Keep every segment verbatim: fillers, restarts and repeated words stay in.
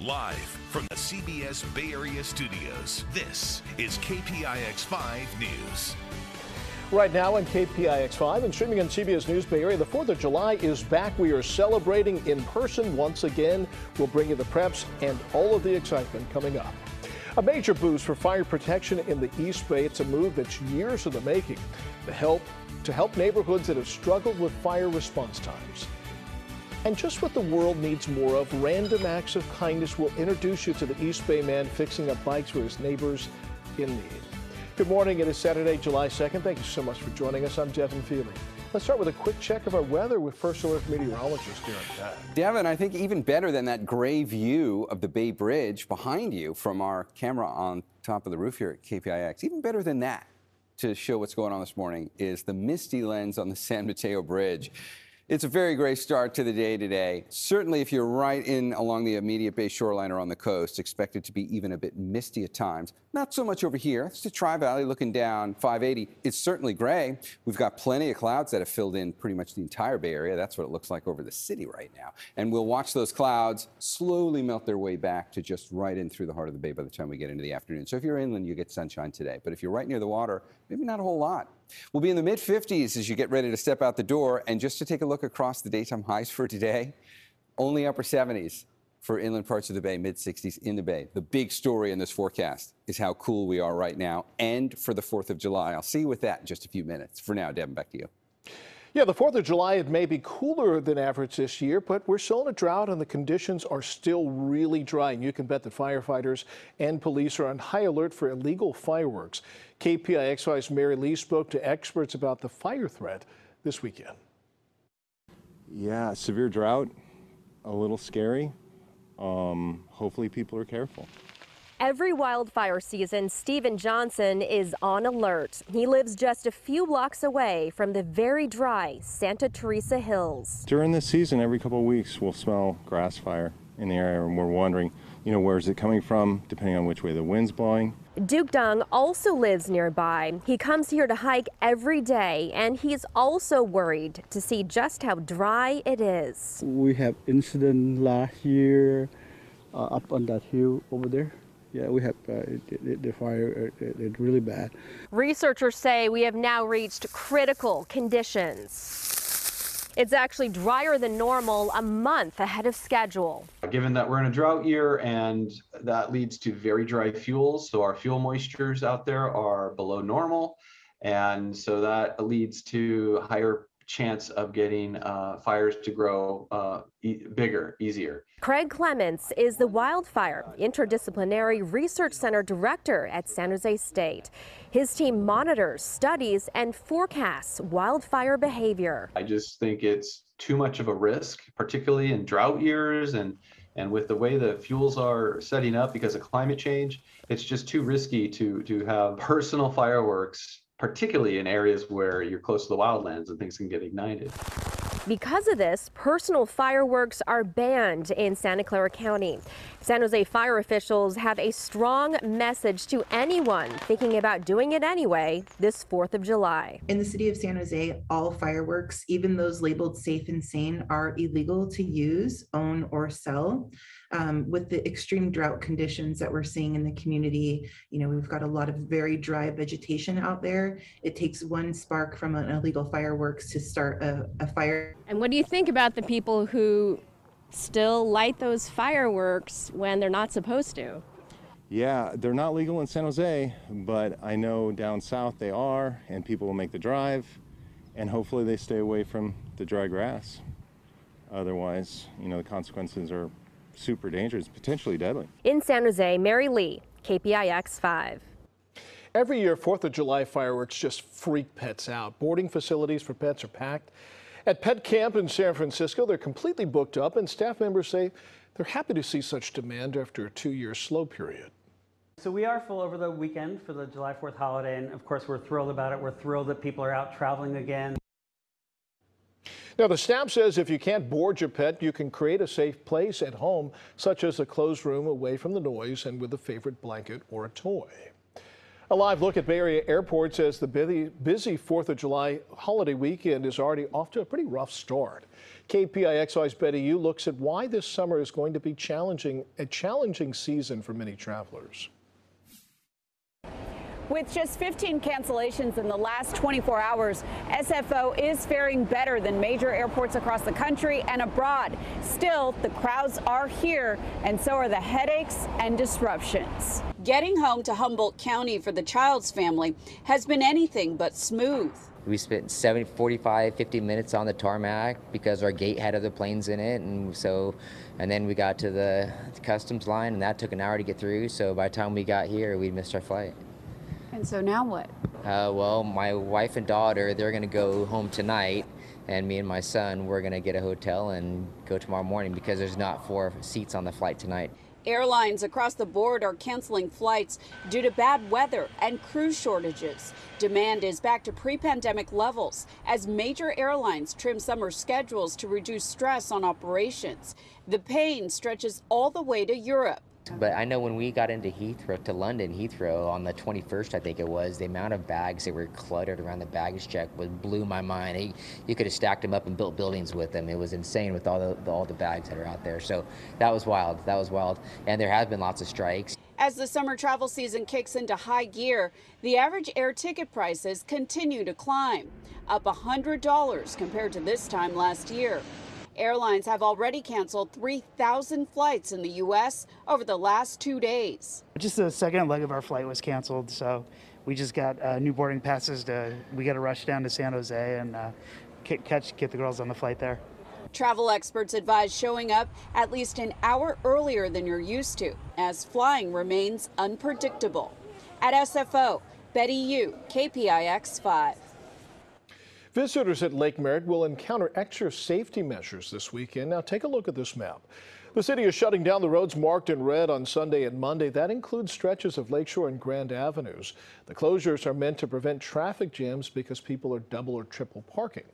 Live from the C B S Bay Area studios, this is K P I X five News. Right now on K P I X five and streaming on C B S News Bay Area, the fourth of July is back. We are celebrating in person once again. We'll bring you the preps and all of the excitement coming up. A major boost for fire protection in the East Bay. It's a move that's years in the making to help, to help neighborhoods that have struggled with fire response times. And just what the world needs more of, Random Acts of Kindness will introduce you to the East Bay man fixing up bikes for his neighbors in need. Good morning. It is Saturday, July second. Thank you so much for joining us. I'm Devin Feely. Let's start with a quick check of our weather with First Alert meteorologist Darren Peck. Devin, I think even better than that gray view of the Bay Bridge behind you from our camera on top of the roof here at K P I X, even better than that to show what's going on this morning is the misty lens on the San Mateo Bridge. It's a very great start to the day today. Certainly if you're right in along the immediate Bay shoreline or on the coast, expect it to be even a bit misty at times. Not so much over here. It's the Tri-Valley looking down five eighty. It's certainly gray. We've got plenty of clouds that have filled in pretty much the entire Bay Area. That's what it looks like over the city right now. And we'll watch those clouds slowly melt their way back to just right in through the heart of the bay by the time we get into the afternoon. So if you're inland, you get sunshine today. But if you're right near the water, maybe not a whole lot. We'll be in the mid fifties as you get ready to step out the door. And just to take a look across the daytime highs for today, only upper seventies for inland parts of the bay, mid sixties in the bay. The big story in this forecast is how cool we are right now and for the fourth of July. I'll see you with that in just a few minutes. For now, Devin, back to you. Yeah, the fourth of July, it may be cooler than average this year, but we're still in a drought and the conditions are still really dry. And you can bet that firefighters and police are on high alert for illegal fireworks. K P I X five's Mary Lee spoke to experts about the fire threat this weekend. Yeah, severe drought, a little scary. Um, hopefully people are careful. Every wildfire season, Stephen Johnson is on alert. He lives just a few blocks away from the very dry Santa Teresa Hills. During this season, every couple of weeks, we'll smell grass fire in the area, and we're wondering, you know, where is it coming from, depending on which way the wind's blowing. Duke Dung also lives nearby. He comes here to hike every day, and he's also worried to see just how dry it is. We have incident last year uh, up on that hill over there. Yeah, we have uh, the, the fire uh, it's really bad. Researchers say we have now reached critical conditions. It's actually drier than normal, a month ahead of schedule. Given that we're in a drought year and that leads to very dry fuels, so our fuel moistures out there are below normal, and so that leads to higher chance of getting uh, fires to grow uh, e bigger, easier. Craig Clements is the Wildfire Interdisciplinary Research Center Director at San Jose State. His team monitors, studies, and forecasts wildfire behavior. I just think it's too much of a risk, particularly in drought years and, and with the way the fuels are setting up because of climate change. It's just too risky to, to have personal fireworks, particularly in areas where you're close to the wildlands and things can get ignited. Because of this, personal fireworks are banned in Santa Clara County. San Jose fire officials have a strong message to anyone thinking about doing it anyway this fourth of July. In the city of San Jose, all fireworks, even those labeled safe and sane, are illegal to use, own, or sell. Um, with the extreme drought conditions that we're seeing in the community, you know, we've got a lot of very dry vegetation out there. It takes one spark from an illegal fireworks to start a, a fire. And what do you think about the people who still light those fireworks when they're not supposed to? Yeah, they're not legal in San Jose, but I know down south they are, and people will make the drive, and hopefully they stay away from the dry grass. Otherwise, you know, the consequences are super dangerous, potentially deadly. In San Jose, Mary Lee, K P I X five. Every year, fourth of July fireworks just freak pets out. Boarding facilities for pets are packed. At Pet Camp in San Francisco, they're completely booked up, and staff members say they're happy to see such demand after a two-year slow period. So we are full over the weekend for the July fourth holiday, and of course we're thrilled about it. We're thrilled that people are out traveling again. Now, the staff says if you can't board your pet, you can create a safe place at home, such as a closed room away from the noise and with a favorite blanket or a toy. A live look at Bay Area airports as the busy, busy fourth of July holiday weekend is already off to a pretty rough start. K P I X Y's Betty Yu looks at why this summer is going to be challenging, a challenging season for many travelers. With just fifteen cancellations in the last twenty-four hours, S F O is faring better than major airports across the country and abroad. Still, the crowds are here, and so are the headaches and disruptions. Getting home to Humboldt County for the Childs family has been anything but smooth. We spent seventy, forty-five, fifty minutes on the tarmac because our gate had other planes in it, and so, and then we got to the customs line, and that took an hour to get through. So by the time we got here, we missed our flight. And so now what? Uh, well, my wife and daughter, they're going to go home tonight, and me and my son, we're going to get a hotel and go tomorrow morning because there's not four seats on the flight tonight. Airlines across the board are canceling flights due to bad weather and crew shortages. Demand is back to pre-pandemic levels as major airlines trim summer schedules to reduce stress on operations. The pain stretches all the way to Europe. But I know when we got into Heathrow, to London Heathrow on the twenty-first, I think it was, the amount of bags that were cluttered around the baggage check was blew my mind. He, you could have stacked them up and built buildings with them. It was insane with all the, the all the bags that are out there. So that was wild. That was wild. And there have been lots of strikes. As the summer travel season kicks into high gear, the average air ticket prices continue to climb, up one hundred dollars compared to this time last year. Airlines have already canceled three thousand flights in the U S over the last two days. Just the second leg of our flight was canceled, so we just got uh, new boarding passes. To, we got to rush down to San Jose and uh, catch, get the girls on the flight there. Travel experts advise showing up at least an hour earlier than you're used to, as flying remains unpredictable. At S F O, Betty Yu, K P I X five. Visitors at Lake Merritt will encounter extra safety measures this weekend. Now take a look at this map. The city is shutting down the roads marked in red on Sunday and Monday. That includes stretches of Lakeshore and Grand Avenues. The closures are meant to prevent traffic jams because people are double or triple parking.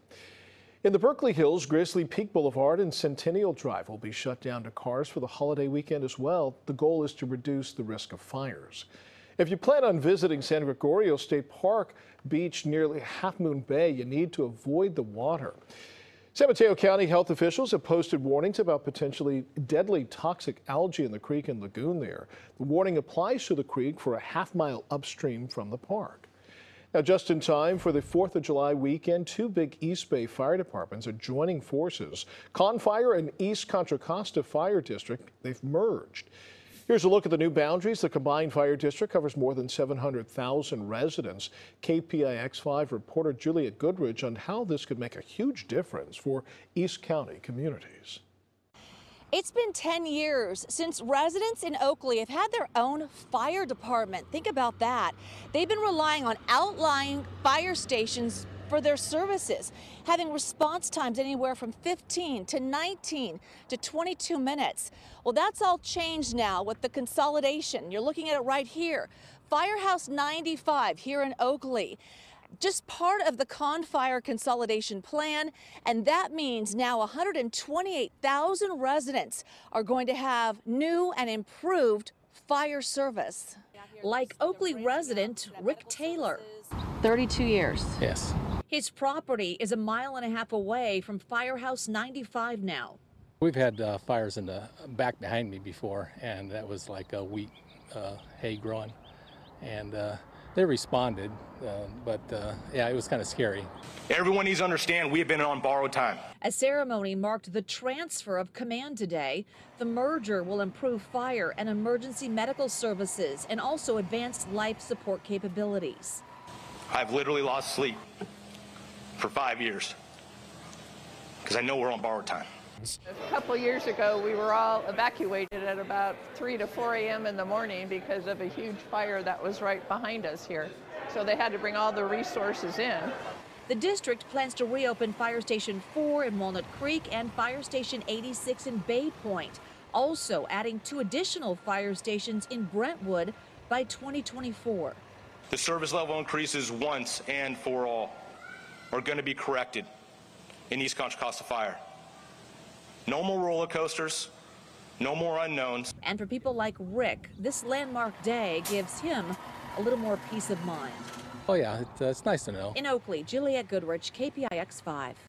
In the Berkeley Hills, Grizzly Peak Boulevard and Centennial Drive will be shut down to cars for the holiday weekend as well. The goal is to reduce the risk of fires. If you plan on visiting San Gregorio State Park Beach near Half Moon Bay, you need to avoid the water. San Mateo County health officials have posted warnings about potentially deadly toxic algae in the creek and lagoon there. The warning applies to the creek for a half mile upstream from the park. Now, just in time for the fourth of July weekend, two big East Bay fire departments are joining forces. Con Fire and East Contra Costa Fire District, they've merged. Here's a look at the new boundaries. The combined fire district covers more than seven hundred thousand residents. K P I X five reporter Juliet Goodrich on how this could make a huge difference for East County communities. It's been ten years since residents in Oakley have had their own fire department. Think about that. They've been relying on outlying fire stations for their services, having response times anywhere from fifteen to nineteen to twenty-two minutes. Well, that's all changed now with the consolidation. You're looking at it right here. Firehouse ninety-five here in Oakley. Just part of the Con Fire consolidation plan, and that means now one hundred twenty-eight thousand residents are going to have new and improved fire service. Like Oakley resident Rick Taylor. thirty-two years. Yes. His property is a mile and a half away from Firehouse ninety-five now. We've had uh, fires in the back behind me before, and that was like a wheat uh, hay growing, and uh, they responded, uh, but uh, yeah, it was kind of scary. Everyone needs to understand we have been on borrowed time. A ceremony marked the transfer of command today. The merger will improve fire and emergency medical services and also advanced life support capabilities. I've literally lost sleep for five years because I know we're on borrowed time. A couple years ago, we were all evacuated at about three to four a m in the morning because of a huge fire that was right behind us here. So they had to bring all the resources in. The district plans to reopen Fire Station four in Walnut Creek and Fire Station eighty-six in Bay Point, also adding two additional fire stations in Brentwood by twenty twenty-four. The service level increases once and for all are going to be corrected in East Contra Costa Fire. No more roller coasters, no more unknowns. And for people like Rick, this landmark day gives him a little more peace of mind. Oh yeah, it, uh, it's nice to know. In Oakley, Juliette Goodrich, K P I X five.